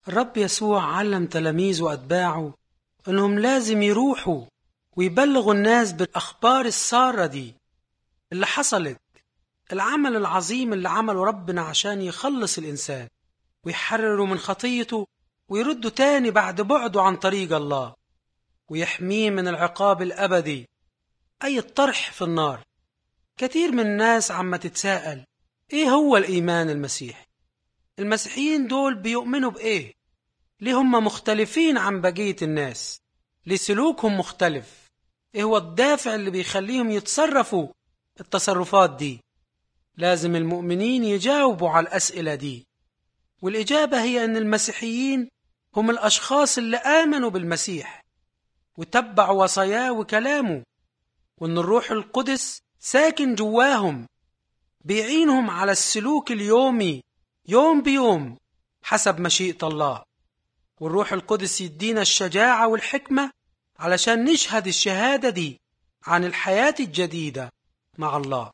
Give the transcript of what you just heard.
الرب يسوع علم تلاميذه وأتباعه أنهم لازم يروحوا ويبلغوا الناس بالأخبار السارة دي اللي حصلت، العمل العظيم اللي عمله ربنا عشان يخلص الإنسان ويحرره من خطيته ويرده تاني بعد بعده عن طريق الله ويحميه من العقاب الأبدي، أي الطرح في النار. كتير من الناس عم تتساءل إيه هو الإيمان المسيحي؟ المسيحيين دول بيؤمنوا بإيه؟ ليه هم مختلفين عن بقية الناس؟ ليه سلوكهم مختلف؟ إيه هو الدافع اللي بيخليهم يتصرفوا التصرفات دي؟ لازم المؤمنين يجاوبوا على الأسئلة دي، والإجابة هي أن المسيحيين هم الأشخاص اللي آمنوا بالمسيح وتبعوا وصاياه وكلامه، وأن الروح القدس ساكن جواهم بيعينهم على السلوك اليومي يوم بيوم حسب مشيئة الله. والروح القدس يدينا الشجاعة والحكمة علشان نشهد الشهادة دي عن الحياة الجديدة مع الله.